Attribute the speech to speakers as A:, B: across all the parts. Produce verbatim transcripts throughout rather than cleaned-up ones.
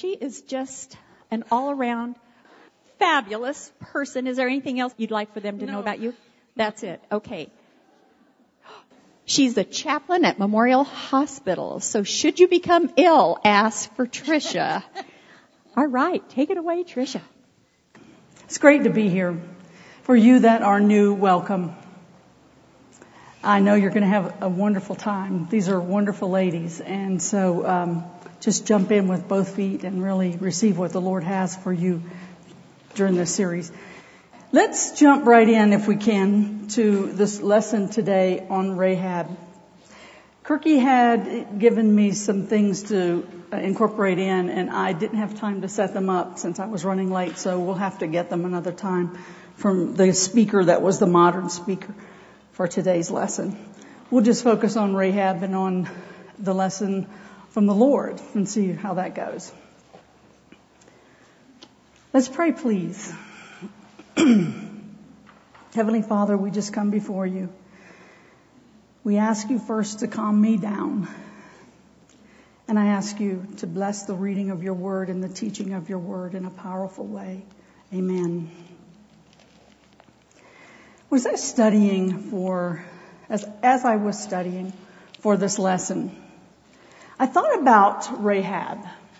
A: She is just an all-around fabulous person. Is there anything else you'd like for them to
B: No.
A: know about you? That's it. Okay. She's a chaplain at Memorial Hospital. So should you become ill, ask for Tricia. All right. Take it away, Tricia.
B: It's great to be here. For you that are new, welcome. I know you're going to have a wonderful time. These are wonderful ladies. And so um, just jump in with both feet and really receive what the Lord has for you during this series. Let's jump right in, if we can, to this lesson today on Rahab. Kirky had given me some things to incorporate in, and I didn't have time to set them up since I was running late, so we'll have to get them another time from the speaker that was the modern speaker for today's lesson. We'll just focus on Rahab and on the lesson from the Lord and see how that goes. Let's pray, please. Heavenly Father, we just come before you. We ask you first to calm me down. And I ask you to bless the reading of your word and the teaching of your word in a powerful way. Amen. Was I studying for, as, as I was studying for this lesson, I thought about Rahab.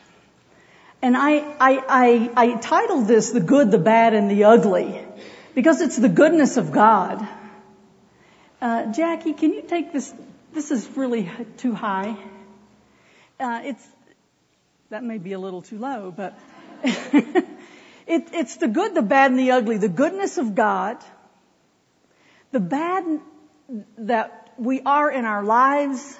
B: And I, I, I, I titled this The Good, the Bad, and the Ugly, because it's the goodness of God. Uh, Jackie, can you take this? This is really too high. Uh, it's, that may be a little too low, but it, it's the good, the bad, and the ugly. The goodness of God, the bad that we are in our lives,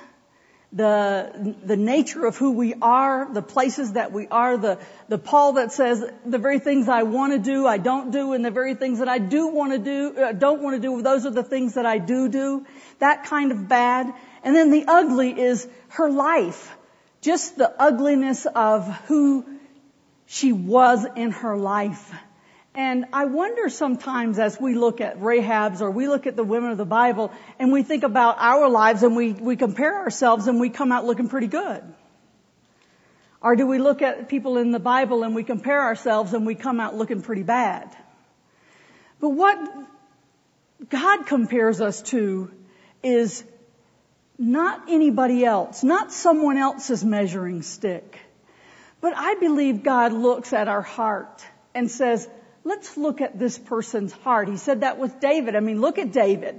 B: the the nature of who we are, the places that we are, the the Paul that says the very things I want to do, I don't do, and the very things that I do want to do, uh, don't want to do, those are the things that I do do. That kind of bad. And then the ugly is her life. Just the ugliness of who she was in her life. And I wonder sometimes as we look at Rahab's or we look at the women of the Bible and we think about our lives and we, we compare ourselves and we come out looking pretty good. Or do we look at people in the Bible and we compare ourselves and we come out looking pretty bad? But what God compares us to is not anybody else, not someone else's measuring stick. But I believe God looks at our heart and says, let's look at this person's heart. He said that with David. I mean, look at David.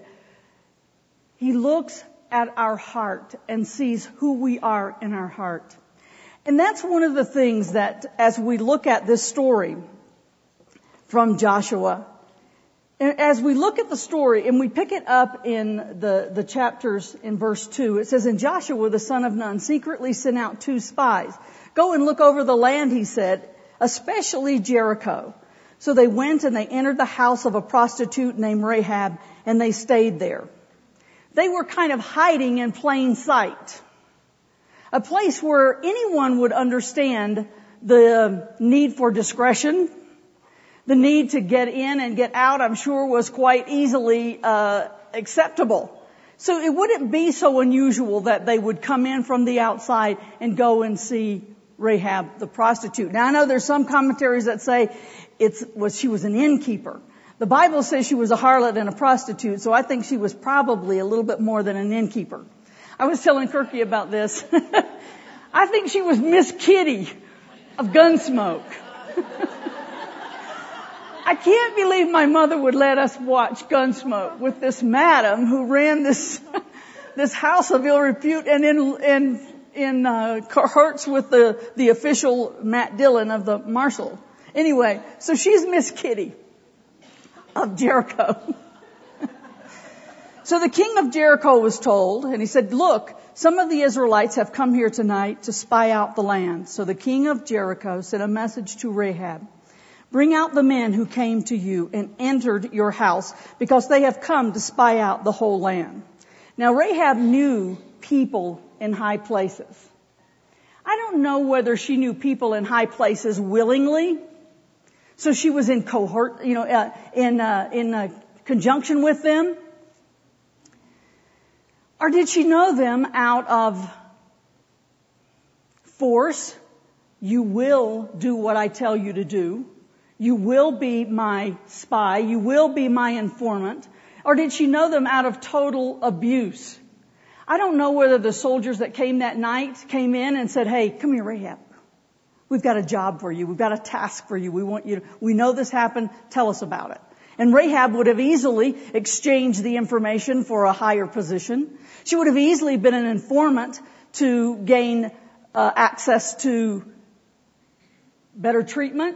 B: He looks at our heart and sees who we are in our heart. And that's one of the things that as we look at this story from Joshua, as we look at the story and we pick it up in the, the chapters in verse two, it says, and Joshua, the son of Nun, secretly sent out two spies. Go and look over the land, he said, especially Jericho. So they went and they entered the house of a prostitute named Rahab, and they stayed there. They were kind of hiding in plain sight. A place where anyone would understand the need for discretion. The need to get in and get out, I'm sure, was quite easily uh acceptable. So it wouldn't be so unusual that they would come in from the outside and go and see Rahab the prostitute. Now I know there's some commentaries that say it's was she was an innkeeper. The Bible says she was a harlot and a prostitute, so I think she was probably a little bit more than an innkeeper. I was telling Kirky about this. I think she was Miss Kitty of Gunsmoke. I can't believe my mother would let us watch Gunsmoke with this madam who ran this this house of ill repute and in in in uh, cahorts with the the official Matt Dillon of the marshal. Anyway, so she's Miss Kitty of Jericho. So the king of Jericho was told, and he said, look, some of the Israelites have come here tonight to spy out the land. So the king of Jericho sent a message to Rahab. Bring out the men who came to you and entered your house, because they have come to spy out the whole land. Now Rahab knew people in high places. I don't know whether she knew people in high places willingly. So she was in cohort, you know, uh, in, uh, in uh, conjunction with them. Or did she know them out of force, You will do what I tell you to do. You will be my spy. You will be my informant. Or did she know them out of total abuse? I don't know whether the soldiers that came that night came in and said, hey, come here, Rahab. We've got a job for you. We've got a task for you. We want you to, we know this happened. Tell us about it. And Rahab would have easily exchanged the information for a higher position. She would have easily been an informant to gain uh, access to better treatment.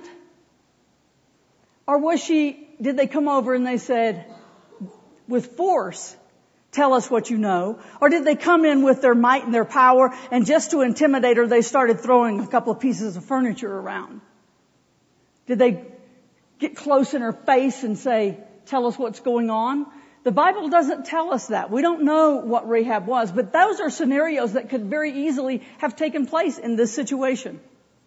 B: Or was she, did they come over and they said, with force, tell us what you know? Or did they come in with their might and their power, and just to intimidate her, they started throwing a couple of pieces of furniture around? Did they get close in her face and say, tell us what's going on? The Bible doesn't tell us that. We don't know what Rahab was, but those are scenarios that could very easily have taken place in this situation.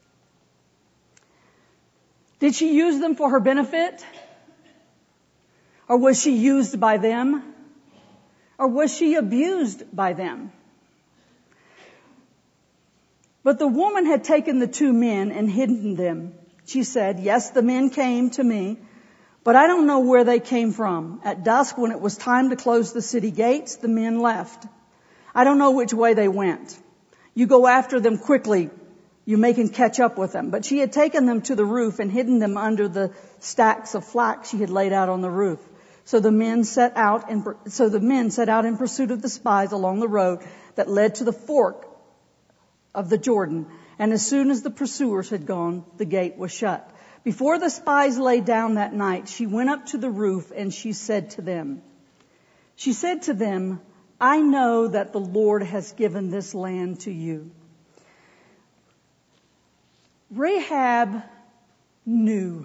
B: Did she use them for her benefit? Or was she used by them? Or was she abused by them? But the woman had taken the two men and hidden them. She said, yes, the men came to me, but I don't know where they came from. At dusk, when it was time to close the city gates, the men left. I don't know which way they went. You go after them quickly. You may can catch up with them. But she had taken them to the roof and hidden them under the stacks of flax she had laid out on the roof. So the men set out in, so the men set out in pursuit of the spies along the road that led to the fork of the Jordan. And as soon as the pursuers had gone, the gate was shut. Before the spies lay down that night, she went up to the roof and she said to them, she said to them, I know that the Lord has given this land to you. Rahab knew.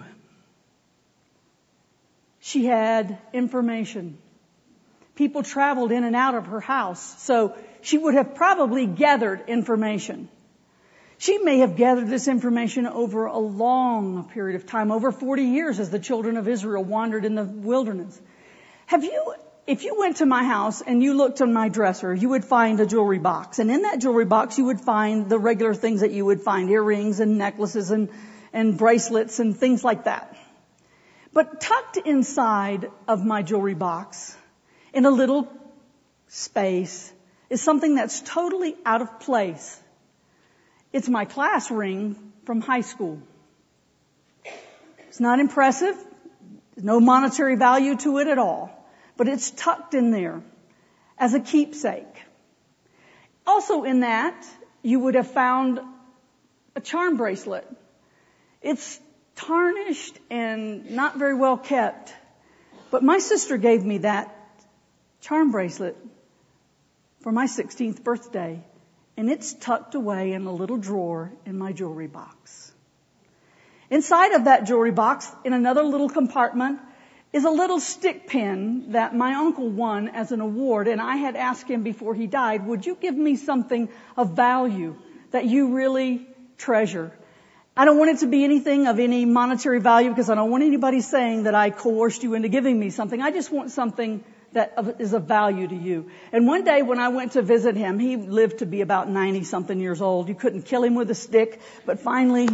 B: She had information. People traveled in and out of her house, so she would have probably gathered information. She may have gathered this information over a long period of time, over forty years as the children of Israel wandered in the wilderness. Have you, if you went to my house and you looked on my dresser, you would find a jewelry box. And in that jewelry box, you would find the regular things that you would find, earrings and necklaces and, and bracelets and things like that. But tucked inside of my jewelry box, in a little space, is something that's totally out of place. It's my class ring from high school. It's not impressive. There's no monetary value to it at all. But it's tucked in there as a keepsake. Also in that, you would have found a charm bracelet. It's tarnished and not very well kept. But my sister gave me that charm bracelet for my sixteenth birthday. And it's tucked away in a little drawer in my jewelry box. Inside of that jewelry box, in another little compartment, is a little stick pin that my uncle won as an award. And I had asked him before he died, would you give me something of value that you really treasure? I don't want it to be anything of any monetary value because I don't want anybody saying that I coerced you into giving me something. I just want something that is of value to you. And one day when I went to visit him, he lived to be about ninety something years old. You couldn't kill him with a stick, but finally,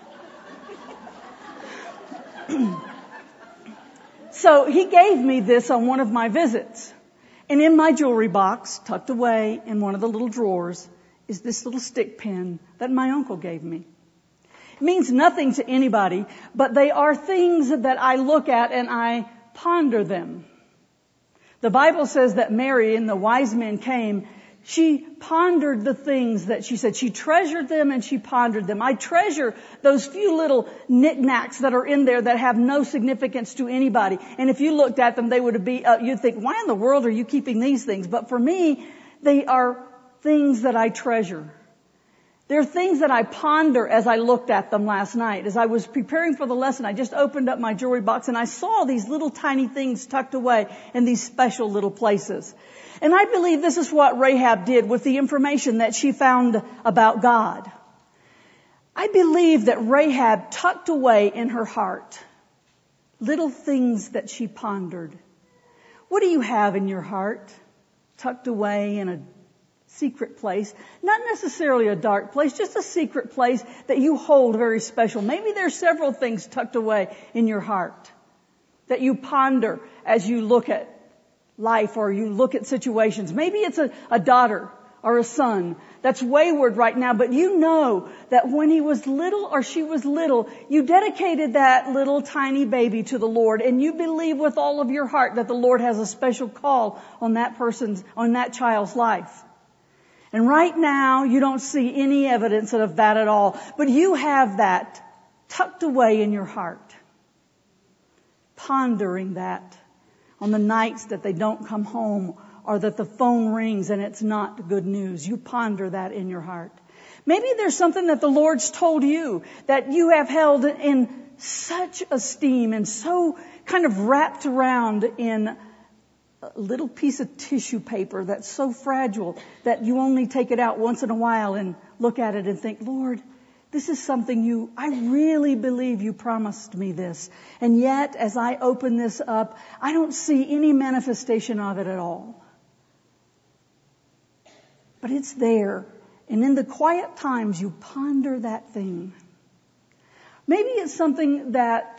B: so he gave me this on one of my visits. And in my jewelry box, tucked away in one of the little drawers, is this little stick pin that my uncle gave me. It means nothing to anybody, but they are things that I look at and I ponder them. The Bible says that Mary and the wise men came. She pondered the things that she said. She treasured them and she pondered them. I treasure those few little knickknacks that are in there that have no significance to anybody. And if you looked at them, they would be, uh, you'd think, why in the world are you keeping these things? But for me, they are things that I treasure. They're things that I ponder as I looked at them last night. As I was preparing for the lesson, I just opened up my jewelry box and I saw these little tiny things tucked away in these special little places. And I believe this is what Rahab did with the information that she found about God. I believe that Rahab tucked away in her heart little things that she pondered. What do you have in your heart tucked away in a secret place, not necessarily a dark place, just a secret place that you hold very special. Maybe there's several things tucked away in your heart that you ponder as you look at life or you look at situations. Maybe it's a, a daughter or a son that's wayward right now, but you know that when he was little or she was little, you dedicated that little tiny baby to the Lord, and you believe with all of your heart that the Lord has a special call on that person's, on that child's life. And right now, you don't see any evidence of that at all, but you have that tucked away in your heart, pondering that on the nights that they don't come home or that the phone rings and it's not good news. You ponder that in your heart. Maybe there's something that the Lord's told you that you have held in such esteem and so kind of wrapped around in a little piece of tissue paper that's so fragile that you only take it out once in a while and look at it and think, Lord, this is something you, I really believe you promised me this. And yet, as I open this up, I don't see any manifestation of it at all. But it's there. And in the quiet times, you ponder that thing. Maybe it's something that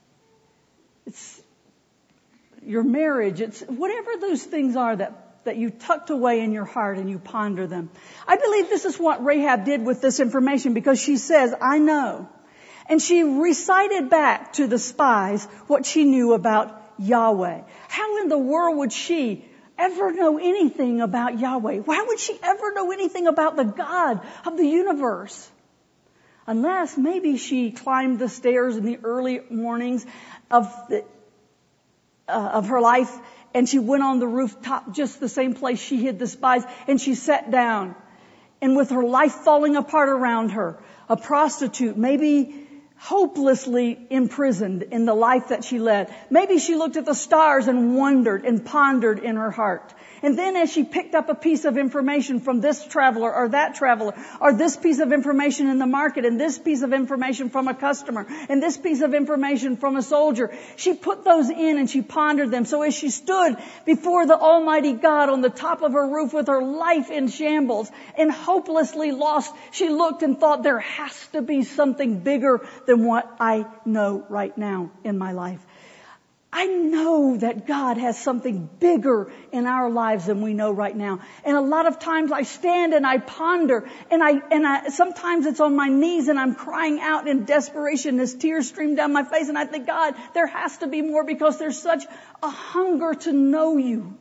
B: it's your marriage. It's whatever those things are that, that you tucked away in your heart and you ponder them. I believe this is what Rahab did with this information, because she says, I know. And she recited back to the spies what she knew about Yahweh. How in the world would she ever know anything about Yahweh? Why would she ever know anything about the God of the universe? Unless maybe she climbed the stairs in the early mornings of the, uh, of her life, and she went on the rooftop, just the same place she hid the spies, and she sat down. And with her life falling apart around her, a prostitute, maybe hopelessly imprisoned in the life that she led. Maybe she looked at the stars and wondered and pondered in her heart. And then as she picked up a piece of information from this traveler or that traveler, or this piece of information in the market, and this piece of information from a customer, and this piece of information from a soldier, she put those in and she pondered them. So as she stood before the Almighty God on the top of her roof with her life in shambles and hopelessly lost, she looked and thought, there has to be something bigger than what I know right now in my life. I know that God has something bigger in our lives than we know right now. And a lot of times I stand and I ponder, and I, and I, sometimes it's on my knees and I'm crying out in desperation as tears stream down my face, and I think, God, there has to be more, because there's such a hunger to know you.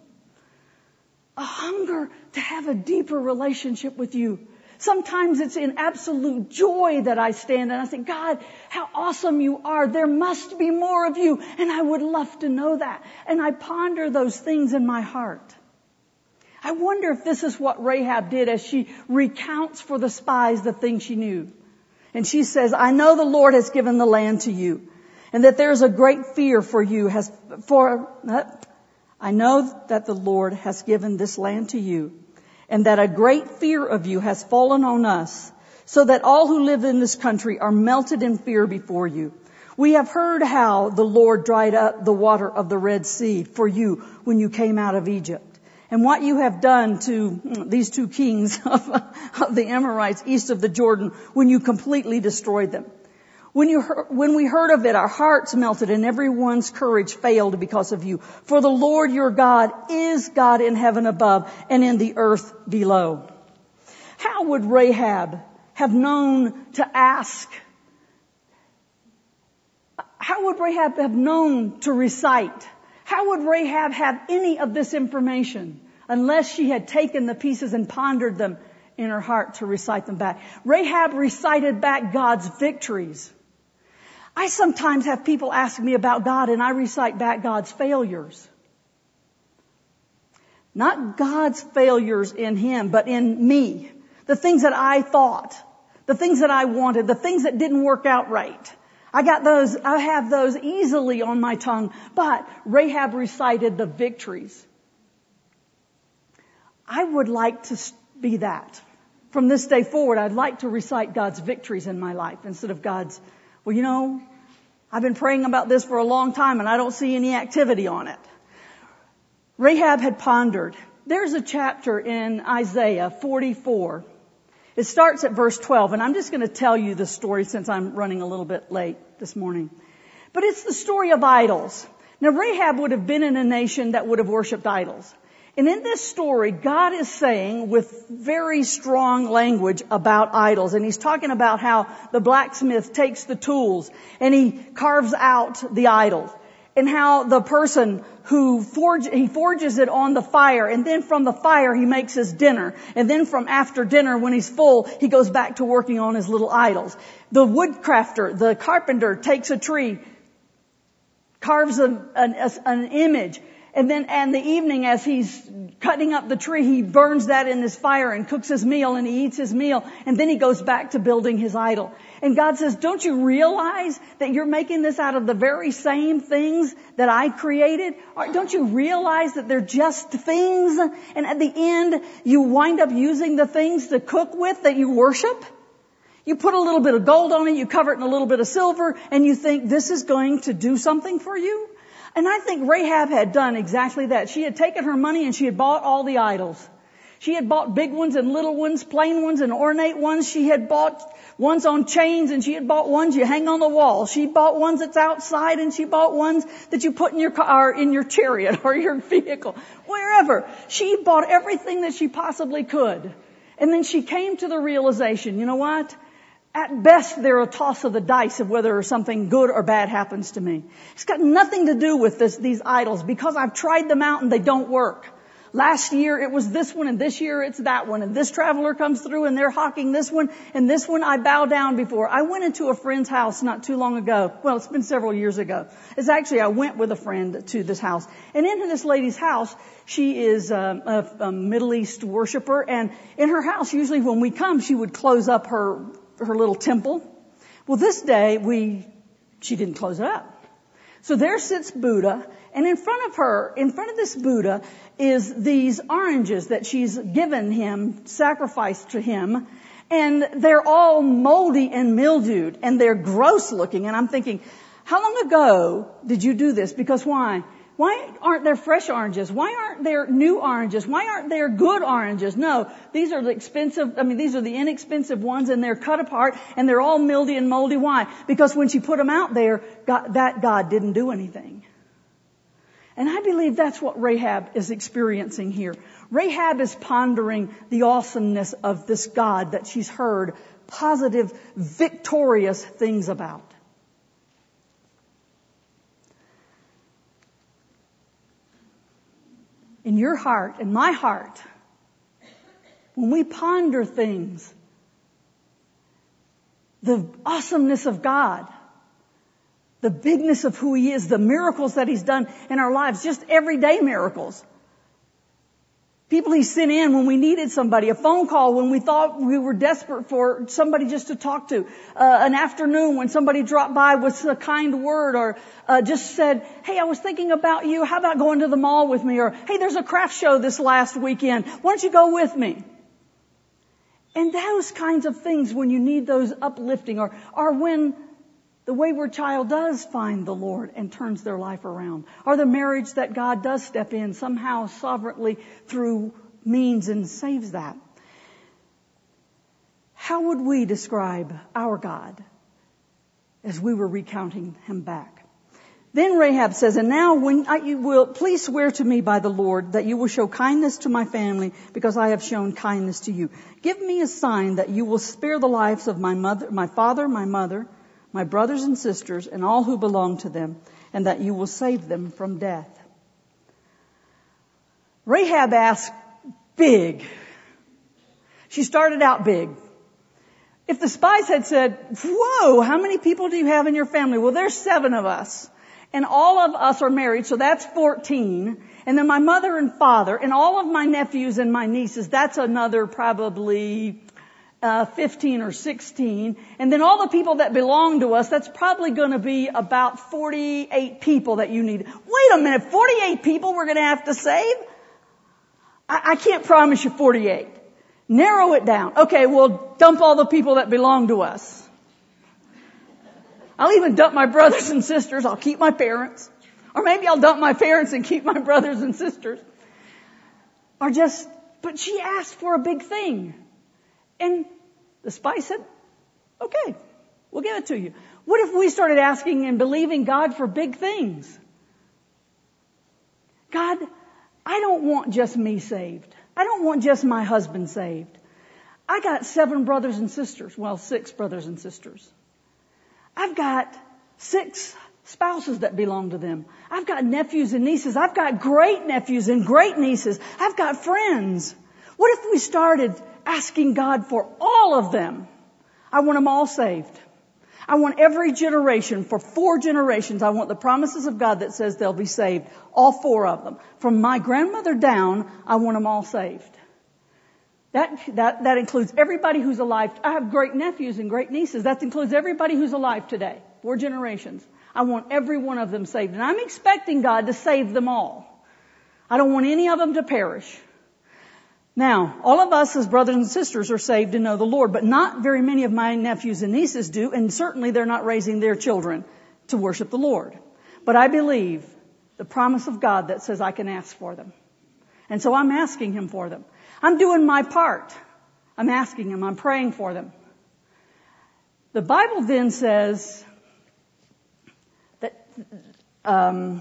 B: A hunger to have a deeper relationship with you. Sometimes it's in absolute joy that I stand and I say, God, how awesome you are. There must be more of you. And I would love to know that. And I ponder those things in my heart. I wonder if this is what Rahab did as she recounts for the spies the things she knew. And she says, I know the Lord has given the land to you, and that there's a great fear for you. Has for I know that the Lord has given this land to you, and that a great fear of you has fallen on us, so that all who live in this country are melted in fear before you. We have heard how the Lord dried up the water of the Red Sea for you when you came out of Egypt, and what you have done to these two kings of, of the Amorites east of the Jordan when you completely destroyed them. When you heard, when we heard of it, our hearts melted and everyone's courage failed because of you. For the Lord your God is God in heaven above and in the earth below. How would Rahab have known to ask? How would Rahab have known to recite? How would Rahab have any of this information unless she had taken the pieces and pondered them in her heart to recite them back? Rahab recited back God's victories. I sometimes have people ask me about God, and I recite back God's failures. Not God's failures in Him, but in me. The things that I thought, the things that I wanted, the things that didn't work out right. I got those, I have those easily on my tongue, but Rahab recited the victories. I would like to be that. From this day forward, I'd like to recite God's victories in my life instead of God's, well, you know, I've been praying about this for a long time and I don't see any activity on it. Rahab had pondered. there's a chapter in Isaiah forty-four. It starts at verse twelve, and I'm just going to tell you the story since I'm running a little bit late this morning. But it's the story of idols. Now, Rahab would have been in a nation that would have worshipped idols. And in this story, God is saying with very strong language about idols. And he's talking about how the blacksmith takes the tools and he carves out the idol. And how the person who forge, he forges it on the fire, and then from the fire he makes his dinner. And then from after dinner, when he's full, he goes back to working on his little idols. The woodcrafter, the carpenter, takes a tree, carves a, an, a, an image, and then in the evening as he's cutting up the tree, he burns that in his fire and cooks his meal and he eats his meal, and then he goes back to building his idol. And God says, don't you realize that you're making this out of the very same things that I created? Or don't you realize that they're just things, and at the end you wind up using the things to cook with that you worship? You put a little bit of gold on it, you cover it in a little bit of silver, and you think this is going to do something for you? And I think Rahab had done exactly that. She had taken her money and she had bought all the idols. She had bought big ones and little ones, plain ones and ornate ones. She had bought ones on chains, and she had bought ones you hang on the wall. She bought ones that's outside, and she bought ones that you put in your car, or in your chariot or your vehicle, wherever. She bought everything that she possibly could. And then she came to the realization, you know what? At best, they're a toss of the dice of whether something good or bad happens to me. It's got nothing to do with this, these idols, because I've tried them out and they don't work. Last year it was this one, and this year it's that one, and this traveler comes through and they're hawking this one, and this one I bow down before. I went into a friend's house not too long ago. Well, it's been several years ago. It's actually, I went with a friend to this house. And into this lady's house, she is a, a, a Middle East worshiper, and in her house, usually when we come, she would close up her her little temple. Well, this day we, she didn't close it up. So there sits Buddha, and in front of her, in front of this Buddha is these oranges that she's given him, sacrificed to him, and they're all moldy and mildewed, and they're gross looking. And I'm thinking, how long ago did you do this? Because why? Why aren't there fresh oranges? Why aren't there new oranges? Why aren't there good oranges? No, these are the expensive, I mean, these are the inexpensive ones, and they're cut apart and they're all mildy and moldy. Why? Because when she put them out there, God, that God didn't do anything. And I believe that's what Rahab is experiencing here. Rahab is pondering the awesomeness of this God that she's heard positive, victorious things about. In your heart, in my heart, when we ponder things, the awesomeness of God, the bigness of who He is, the miracles that He's done in our lives, just everyday miracles. People He sent in when we needed somebody, a phone call when we thought we were desperate for somebody just to talk to, uh, an afternoon when somebody dropped by with a kind word, or uh, just said, hey, I was thinking about you, how about going to the mall with me? Or, hey, there's a craft show this last weekend, why don't you go with me? And those kinds of things when you need those uplifting, or, or when the wayward child does find the Lord and turns their life around. Or the marriage that God does step in somehow sovereignly through means and saves that. How would we describe our God as we were recounting Him back? Then Rahab says, and now when I, you will, please swear to me by the Lord that you will show kindness to my family because I have shown kindness to you. Give me a sign that you will spare the lives of my mother, my father, my mother, my brothers and sisters, and all who belong to them, and that you will save them from death. Rahab asked big. She started out big. If the spies had said, whoa, how many people do you have in your family? Well, there's seven of us, and all of us are married, so that's fourteen. And then my mother and father, and all of my nephews and my nieces, that's another probably Uh, fifteen or sixteen. And then all the people that belong to us, that's probably going to be about forty-eight people that you need. Wait a minute, forty-eight people we're going to have to save? I, I can't promise you forty-eight. Narrow it down. Okay, well, dump all the people that belong to us. I'll even dump my brothers and sisters. I'll keep my parents. Or maybe I'll dump my parents and keep my brothers and sisters. are just, but she asked for a big thing. And the spy said, okay, we'll give it to you. What if we started asking and believing God for big things? God, I don't want just me saved. I don't want just my husband saved. I got seven brothers and sisters. Well, six brothers and sisters. I've got six spouses that belong to them. I've got nephews and nieces. I've got great nephews and great nieces. I've got friends. What if we started asking God for all of them? I want them all saved. I want every generation, for four generations, I want the promises of God that says they'll be saved. All four of them. From my grandmother down, I want them all saved. That, that, that includes everybody who's alive. I have great nephews and great nieces. That includes everybody who's alive today. Four generations. I want every one of them saved. And I'm expecting God to save them all. I don't want any of them to perish. Now, all of us as brothers and sisters are saved and know the Lord, but not very many of my nephews and nieces do, and certainly they're not raising their children to worship the Lord. But I believe the promise of God that says I can ask for them. And so I'm asking Him for them. I'm doing my part. I'm asking Him. I'm praying for them. The Bible then says that, um,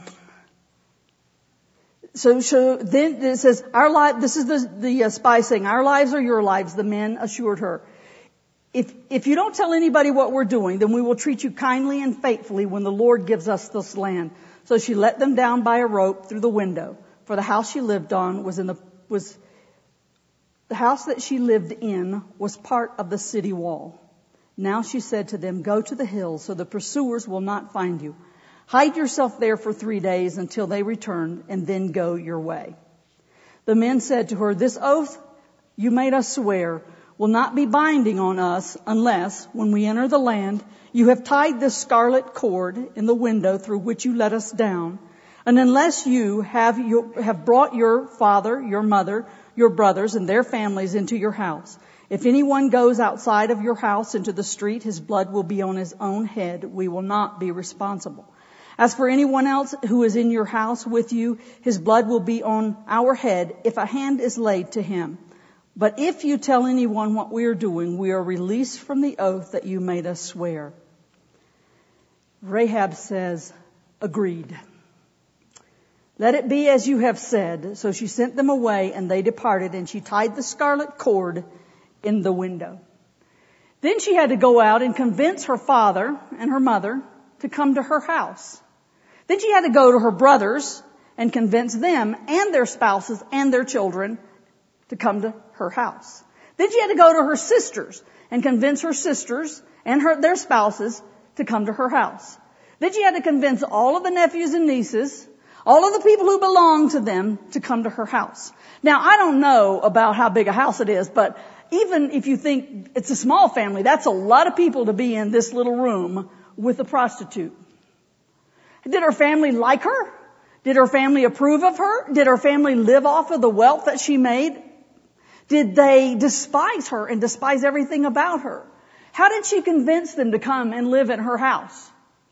B: So, so then it says, our life, this is the, the uh, spy saying, our lives are your lives, the men assured her. If, if you don't tell anybody what we're doing, then we will treat you kindly and faithfully when the Lord gives us this land. So she let them down by a rope through the window, for the house she lived on was in the, was, the house that she lived in was part of the city wall. Now she said to them, go to the hills so the pursuers will not find you. Hide yourself there for three days until they return, and then go your way. The men said to her, this oath you made us swear will not be binding on us unless, when we enter the land, you have tied this scarlet cord in the window through which you let us down, and unless you have, your, have brought your father, your mother, your brothers, and their families into your house. If anyone goes outside of your house into the street, his blood will be on his own head. We will not be responsible. As for anyone else who is in your house with you, his blood will be on our head if a hand is laid to him. But if you tell anyone what we are doing, we are released from the oath that you made us swear. Rahab says, agreed. Let it be as you have said. So she sent them away, and they departed, and she tied the scarlet cord in the window. Then she had to go out and convince her father and her mother to come to her house. Then she had to go to her brothers and convince them and their spouses and their children to come to her house. Then she had to go to her sisters and convince her sisters and her, their spouses to come to her house. Then she had to convince all of the nephews and nieces, all of the people who belong to them, to come to her house. Now, I don't know about how big a house it is, but even if you think it's a small family, that's a lot of people to be in this little room with a prostitute. Did her family like her? Did her family approve of her? Did her family live off of the wealth that she made? Did they despise her and despise everything about her? How did she convince them to come and live in her house?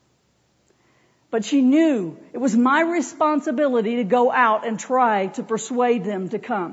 B: But she knew it was my responsibility to go out and try to persuade them to come.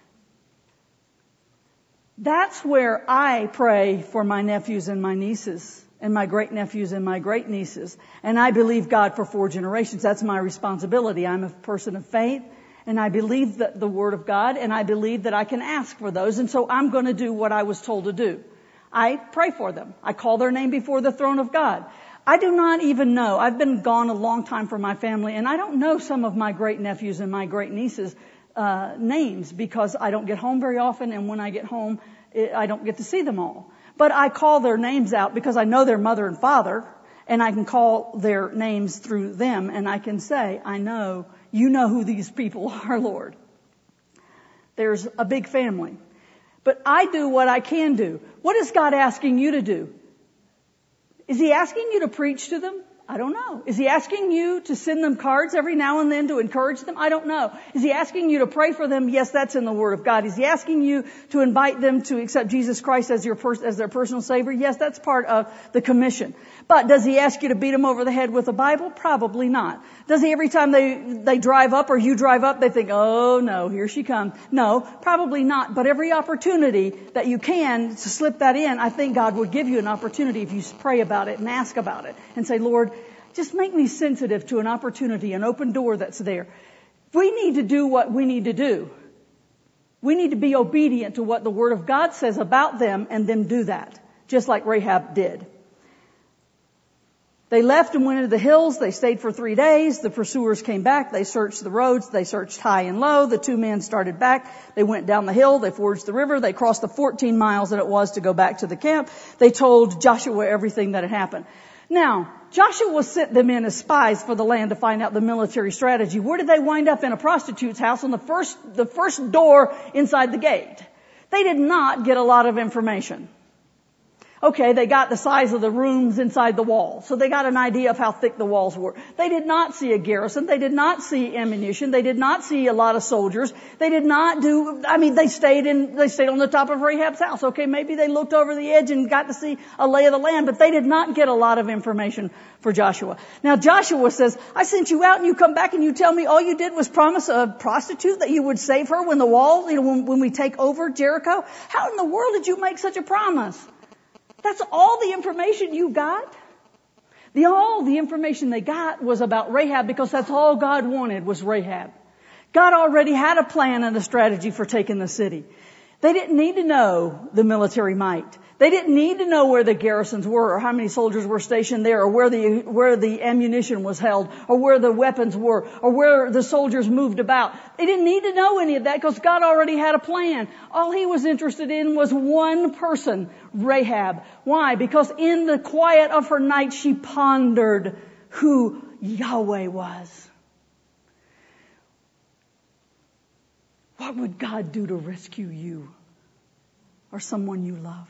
B: That's where I pray for my nephews and my nieces and my great nephews and my great nieces. And I believe God for four generations. That's my responsibility. I'm a person of faith, and I believe that the Word of God, and I believe that I can ask for those. And so I'm going to do what I was told to do. I pray for them. I call their name before the throne of God. I do not even know. I've been gone a long time from my family, and I don't know some of my great nephews and my great nieces' uh, names because I don't get home very often, and when I get home, it, I don't get to see them all. But I call their names out because I know their mother and father, and I can call their names through them, and I can say, I know, you know who these people are, Lord. There's a big family. But I do what I can do. What is God asking you to do? Is He asking you to preach to them? I don't know. Is he asking you to send them cards every now and then to encourage them? I don't know. Is he asking you to pray for them? Yes, that's in the Word of God. Is he asking you to invite them to accept Jesus Christ as your pers- as their personal Savior? Yes, that's part of the commission. But does he ask you to beat them over the head with a Bible? Probably not. Does he every time they, they drive up or you drive up, they think, oh no, here she comes? No, probably not. But every opportunity that you can to slip that in, I think God would give you an opportunity if you pray about it and ask about it and say, Lord, just make me sensitive to an opportunity, an open door that's there. We need to do what we need to do. We need to be obedient to what the Word of God says about them and then do that, just like Rahab did. They left and went into the hills. They stayed for three days. The pursuers came back. They searched the roads. They searched high and low. The two men started back. They went down the hill. They forged the river. They crossed the fourteen miles that it was to go back to the camp. They told Joshua everything that had happened. Now, Joshua sent them in as spies for the land to find out the military strategy. Where did they wind up? In a prostitute's house on the first, the first door inside the gate. They did not get a lot of information. Okay, they got the size of the rooms inside the wall. So they got an idea of how thick the walls were. They did not see a garrison. They did not see ammunition. They did not see a lot of soldiers. They did not do, I mean, they stayed in, they stayed on the top of Rahab's house. Okay, maybe they looked over the edge and got to see a lay of the land, but they did not get a lot of information for Joshua. Now Joshua says, I sent you out and you come back and you tell me all you did was promise a prostitute that you would save her when the wall, you know, when, when we take over Jericho. How in the world did you make such a promise? That's all the information you got? The, all the information they got was about Rahab because that's all God wanted was Rahab. God already had a plan and a strategy for taking the city. They didn't need to know the military might. They didn't need to know where the garrisons were or how many soldiers were stationed there or where the, where the ammunition was held or where the weapons were or where the soldiers moved about. They didn't need to know any of that because God already had a plan. All he was interested in was one person, Rahab. Why? Because in the quiet of her night, she pondered who Yahweh was. What would God do to rescue you or someone you love?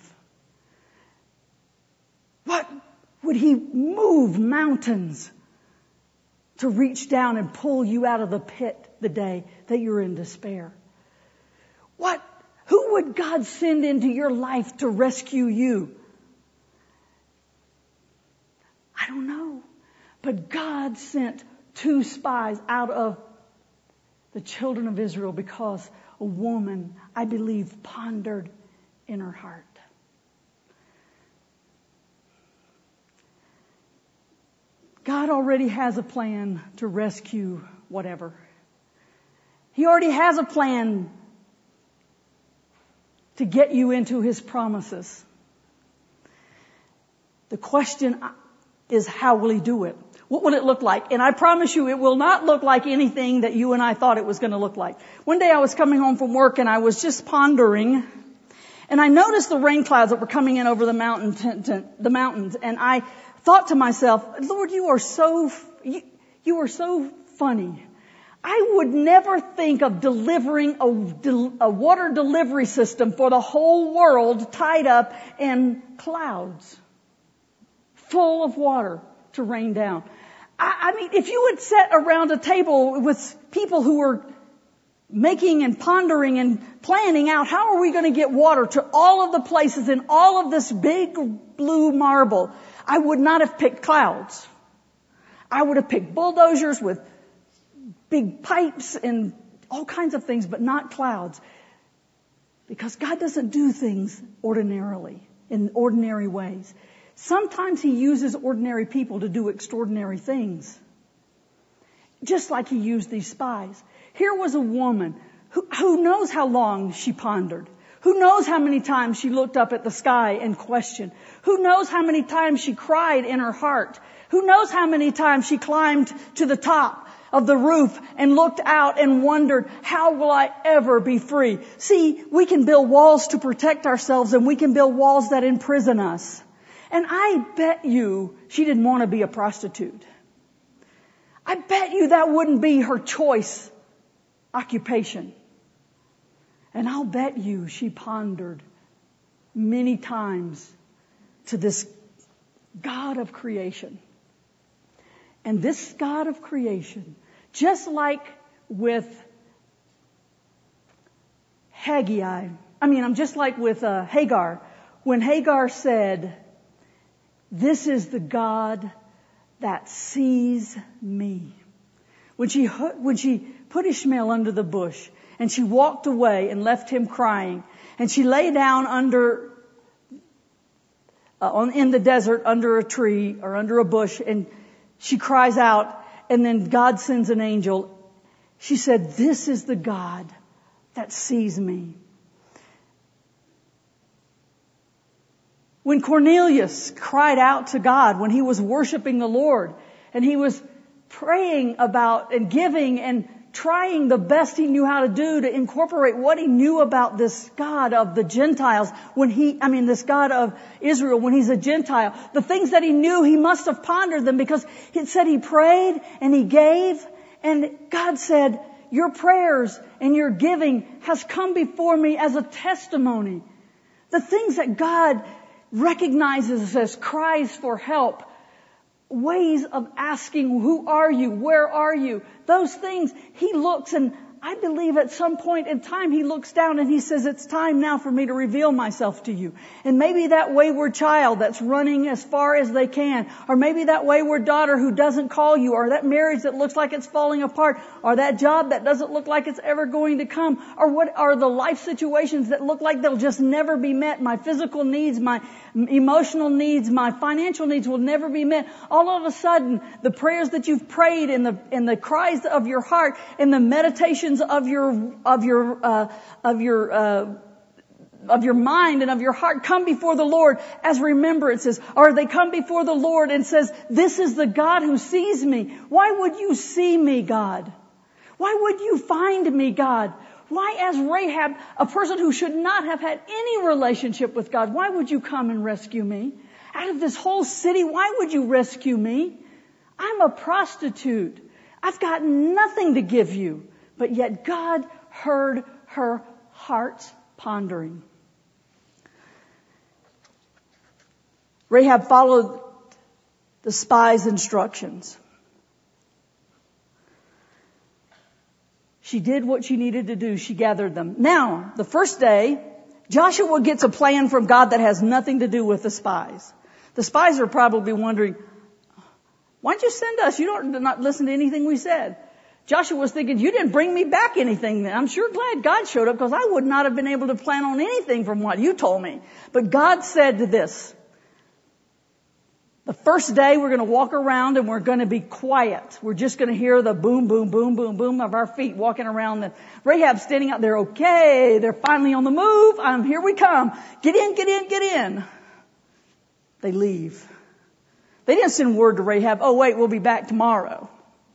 B: What would he move mountains to reach down and pull you out of the pit the day that you're in despair? What, who would God send into your life to rescue you? I don't know. But God sent two spies out of the children of Israel because a woman, I believe, pondered in her heart. God already has a plan to rescue whatever. He already has a plan to get you into His promises. The question is, how will He do it? What will it look like? And I promise you, it will not look like anything that you and I thought it was going to look like. One day I was coming home from work and I was just pondering, and I noticed the rain clouds that were coming in over the mountain, t- t- the mountains, and I thought to myself, Lord, you are so, you, you are so funny. I would never think of delivering a, a water delivery system for the whole world tied up in clouds, full of water to rain down. I, I mean, if you had sat around a table with people who were making and pondering and planning out how are we going to get water to all of the places in all of this big blue marble, I would not have picked clouds. I would have picked bulldozers with big pipes and all kinds of things, but not clouds. Because God doesn't do things ordinarily, in ordinary ways. Sometimes He uses ordinary people to do extraordinary things. Just like He used these spies. Here was a woman who, who knows how long she pondered. Who knows how many times she looked up at the sky and questioned? Who knows how many times she cried in her heart? Who knows how many times she climbed to the top of the roof and looked out and wondered, how will I ever be free? See, we can build walls to protect ourselves and we can build walls that imprison us. And I bet you she didn't want to be a prostitute. I bet you that wouldn't be her choice occupation. And I'll bet you she pondered many times to this God of creation. And this God of creation, just like with Haggai, I mean, I'm just like with uh, Hagar, when Hagar said, "This is the God that sees me." When she when she put Ishmael under the bush, and she walked away and left him crying, and she lay down under uh, on in the desert under a tree or under a bush, and she cries out, and then God sends an angel. She said, "This is the God that sees me." When Cornelius cried out to God, when he was worshiping the Lord, and he was praying about and giving and trying the best he knew how to do to incorporate what he knew about this God of the Gentiles, when he, I mean, this God of Israel, when he's a Gentile, the things that he knew, he must have pondered them, because it said he prayed and he gave, and God said, "Your prayers and your giving has come before me as a testimony." The things that God recognizes as cries for help, ways of asking, "Who are you? Where are you?" Those things, he looks, and I believe at some point in time he looks down and he says, "It's time now for me to reveal myself to you." And maybe that wayward child that's running as far as they can, or maybe that wayward daughter who doesn't call you, or that marriage that looks like it's falling apart, or that job that doesn't look like it's ever going to come, or what are the life situations that look like they'll just never be met. My physical needs, my emotional needs, my financial needs will never be met. All of a sudden, the prayers that you've prayed and the and the cries of your heart and the meditations of your of your uh, of your uh, of your mind and of your heart come before the Lord as remembrances, or they come before the Lord and says, "This is the God who sees me." Why would you see me, God? Why would you find me, God? Why, as Rahab, a person who should not have had any relationship with God, why would you come and rescue me? Out of this whole city, why would you rescue me? I'm a prostitute. I've got nothing to give you. But yet God heard her heart's pondering. Rahab followed the spy's instructions. She did what she needed to do. She gathered them. Now, the first day, Joshua gets a plan from God that has nothing to do with the spies. The spies are probably wondering, "Why'd you send us? You don't not listen to anything we said." Joshua was thinking, "You didn't bring me back anything then. I'm sure glad God showed up, because I would not have been able to plan on anything from what you told me." But God said this, "The first day we're going to walk around and we're going to be quiet. We're just going to hear the boom, boom, boom, boom, boom of our feet walking around." The Rahab standing out there. "Okay, they're finally on the move. I'm here we come. Get in, get in, get in." They leave. They didn't send word to Rahab, "Oh wait, we'll be back tomorrow."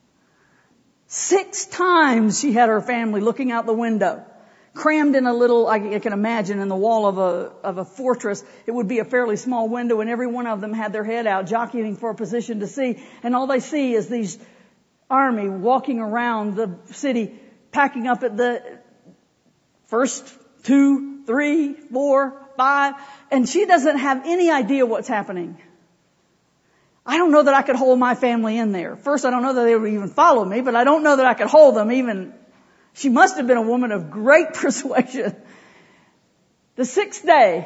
B: Six times she had her family looking out the window, crammed in a little, I can imagine, in the wall of a of a fortress. It would be a fairly small window, and every one of them had their head out, jockeying for a position to see. And all they see is these army walking around the city, packing up at the first two, three, four, five, and she doesn't have any idea what's happening. I don't know that I could hold my family in there. First, I don't know that they would even follow me, but I don't know that I could hold them even. She must have been a woman of great persuasion. The sixth day,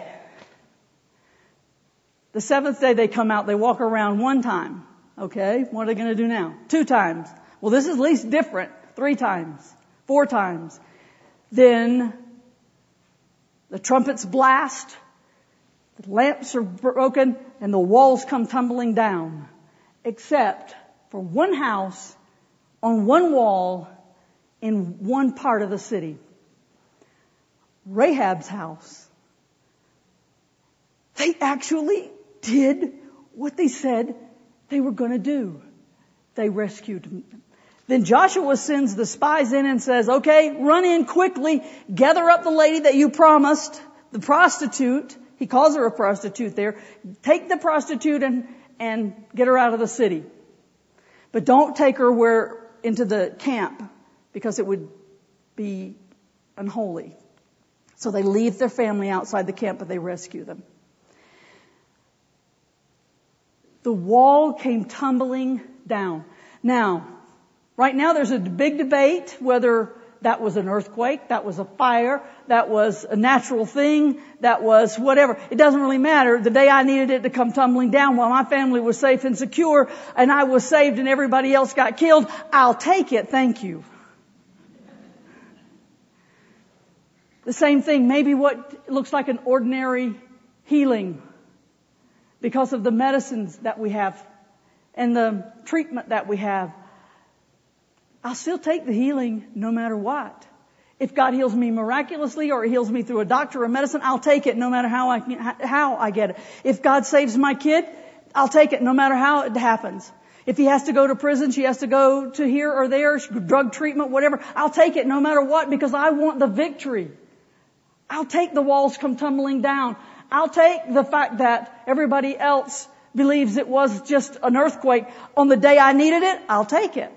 B: the seventh day they come out, they walk around one time. Okay, what are they going to do now? Two times. Well, this is at least different. Three times. Four times. Then the trumpets blast. The lamps are broken and the walls come tumbling down, except for one house on one wall in one part of the city. Rahab's house. They actually did what they said they were going to do. They rescued them. Then Joshua sends the spies in and says, "Okay, run in quickly, gather up the lady that you promised, the prostitute." He calls her a prostitute there. "Take the prostitute and, and get her out of the city. But don't take her where, into the camp, because it would be unholy." So they leave their family outside the camp, but they rescue them. The wall came tumbling down. Now, right now there's a big debate whether that was an earthquake, that was a fire, that was a natural thing, that was whatever. It doesn't really matter. The day I needed it to come tumbling down while my family was safe and secure and I was saved and everybody else got killed, I'll take it, thank you. The same thing, maybe what looks like an ordinary healing because of the medicines that we have and the treatment that we have. I'll still take the healing no matter what. If God heals me miraculously or He heals me through a doctor or medicine, I'll take it no matter how I, how I get it. If God saves my kid, I'll take it no matter how it happens. If he has to go to prison, she has to go to here or there, drug treatment, whatever, I'll take it no matter what because I want the victory. I'll take the walls come tumbling down. I'll take the fact that everybody else believes it was just an earthquake. On the day I needed it, I'll take it.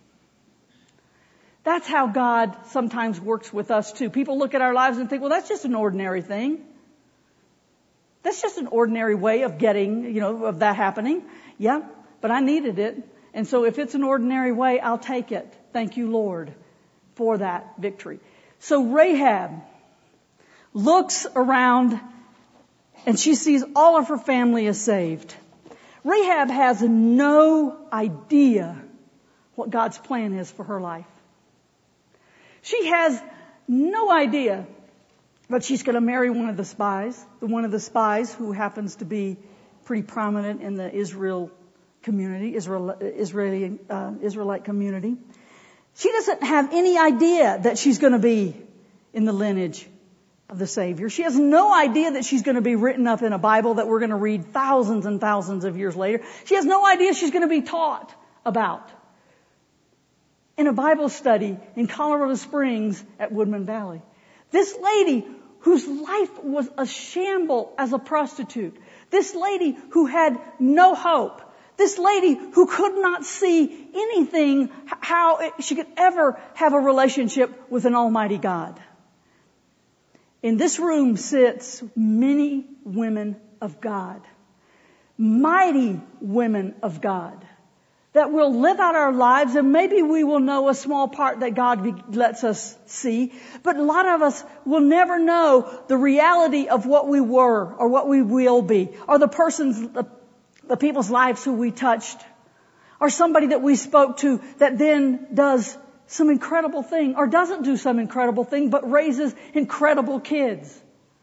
B: That's how God sometimes works with us too. People look at our lives and think, well, that's just an ordinary thing. That's just an ordinary way of getting, you know, of that happening. Yeah, but I needed it. And so if it's an ordinary way, I'll take it. Thank you, Lord, for that victory. So Rahab looks around and she sees all of her family is saved. Rahab has no idea what God's plan is for her life. She has no idea that she's going to marry one of the spies, the one of the spies who happens to be pretty prominent in the Israel community, Israel, Israeli, uh, Israelite community. She doesn't have any idea that she's going to be in the lineage of the Savior. She has no idea that she's going to be written up in a Bible that we're going to read thousands and thousands of years later. She has no idea she's going to be taught about in a Bible study in Colorado Springs at Woodman Valley. This lady whose life was a shamble as a prostitute. This lady who had no hope. This lady who could not see anything how she could ever have a relationship with an almighty God. In this room sits many women of God. Mighty women of God. That will live out our lives, and maybe we will know a small part that God lets us see. But a lot of us will never know the reality of what we were or what we will be, or the person's, the, the people's lives who we touched, or somebody that we spoke to that then does some incredible thing, or doesn't do some incredible thing, but raises incredible kids.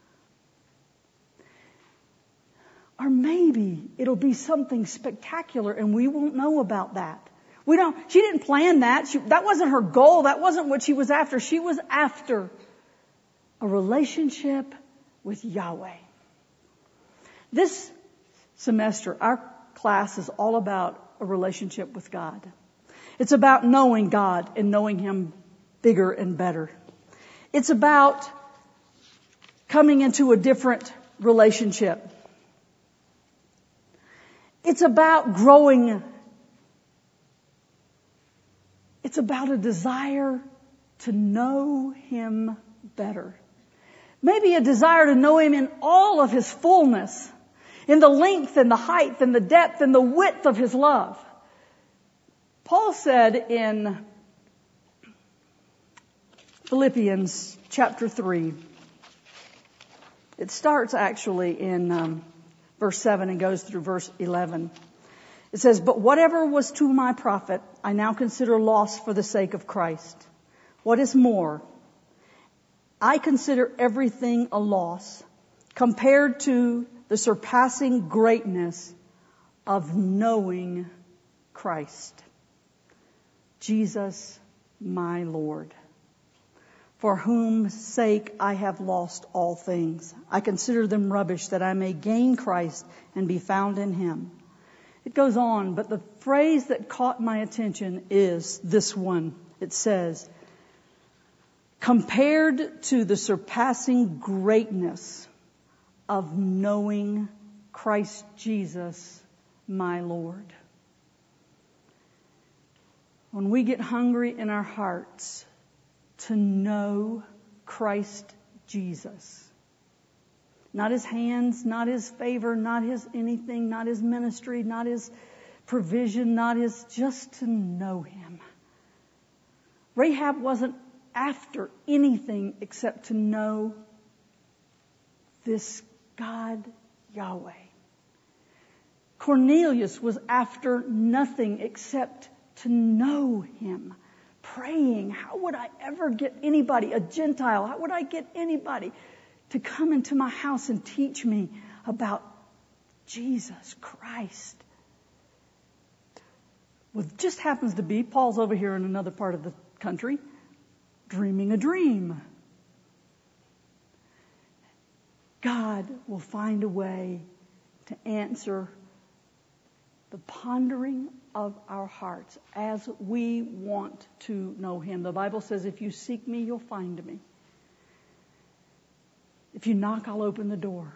B: Or maybe it'll be something spectacular and we won't know about that. We don't, she didn't plan that. She, that wasn't her goal. That wasn't what she was after. She was after a relationship with Yahweh. This semester, our class is all about a relationship with God. It's about knowing God and knowing Him bigger and better. It's about coming into a different relationship. It's about growing. It's about a desire to know Him better. Maybe a desire to know Him in all of His fullness, in the length and the height and the depth and the width of His love. Paul said in Philippians chapter three, it starts actually in um, verse seven and goes through verse eleven. It says, "But whatever was to my profit, I now consider loss for the sake of Christ. What is more, I consider everything a loss compared to the surpassing greatness of knowing Christ, Jesus my Lord, for whom sake I have lost all things. I consider them rubbish that I may gain Christ and be found in Him." It goes on, but the phrase that caught my attention is this one. It says, compared to the surpassing greatness of knowing Christ Jesus my Lord. When we get hungry in our hearts to know Christ Jesus, not His hands, not His favor, not His anything, not His ministry, not His provision not is just to know Him. Rahab wasn't after anything except to know this God, Yahweh. Cornelius was after nothing except to know Him. Praying, how would I ever get anybody, a Gentile, how would I get anybody to come into my house and teach me about Jesus Christ? Well, it just happens to be, Paul's over here in another part of the country, dreaming a dream. God will find a way to answer the pondering of our hearts as we want to know Him. The Bible says, if you seek me, you'll find me. If you knock, I'll open the door.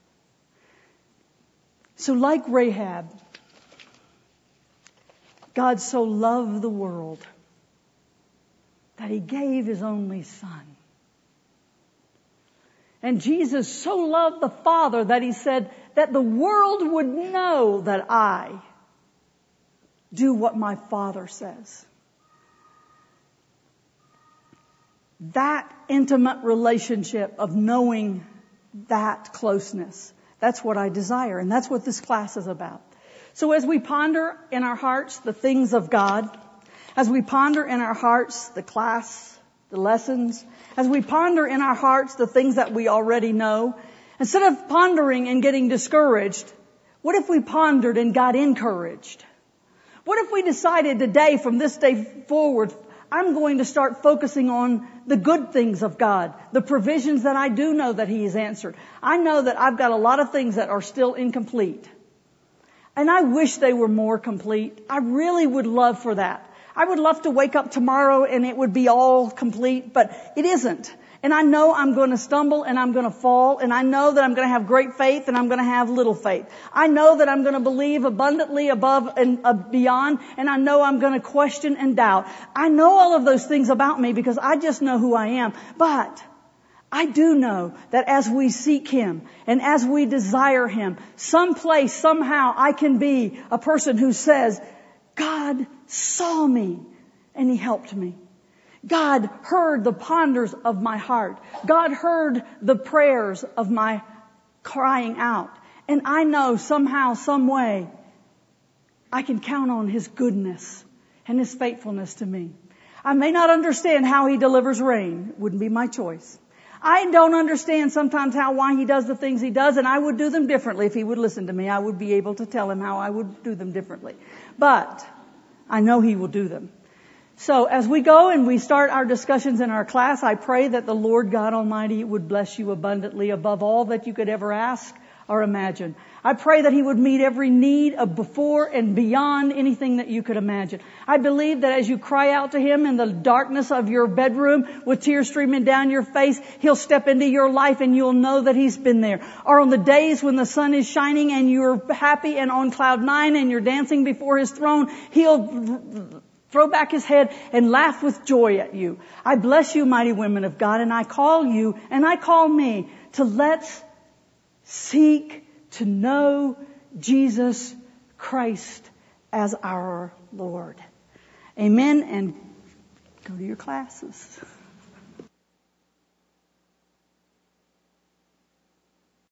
B: So like Rahab, God so loved the world that He gave His only Son. And Jesus so loved the Father that He said that the world would know that I do what my Father says. That intimate relationship of knowing that closeness, that's what I desire. And that's what this class is about. So as we ponder in our hearts the things of God, as we ponder in our hearts the class, the lessons, as we ponder in our hearts the things that we already know, instead of pondering and getting discouraged, what if we pondered and got encouraged? What if we decided today, from this day forward, I'm going to start focusing on the good things of God, the provisions that I do know that He has answered. I know that I've got a lot of things that are still incomplete. And I wish they were more complete. I really would love for that. I would love to wake up tomorrow and it would be all complete, but it isn't. And I know I'm going to stumble and I'm going to fall, and I know that I'm going to have great faith and I'm going to have little faith. I know that I'm going to believe abundantly above and uh, beyond, and I know I'm going to question and doubt. I know all of those things about me because I just know who I am. But I do know that as we seek Him and as we desire Him, someplace, somehow I can be a person who says, God saw me and He helped me. God heard the ponders of my heart. God heard the prayers of my crying out. And I know somehow, some way, I can count on His goodness and His faithfulness to me. I may not understand how He delivers rain. It wouldn't be my choice. I don't understand sometimes how, why He does the things He does, and I would do them differently if He would listen to me. I would be able to tell Him how I would do them differently. But I know He will do them. So as we go and we start our discussions in our class, I pray that the Lord God Almighty would bless you abundantly above all that you could ever ask or imagine. I pray that He would meet every need of before and beyond anything that you could imagine. I believe that as you cry out to Him in the darkness of your bedroom with tears streaming down your face, He'll step into your life and you'll know that He's been there. Or on the days when the sun is shining and you're happy and on cloud nine and you're dancing before His throne, He'll throw back His head and laugh with joy at you. I bless you, mighty women of God, and I call you and I call me to let's seek to know Jesus Christ as our Lord. Amen. And go to your classes.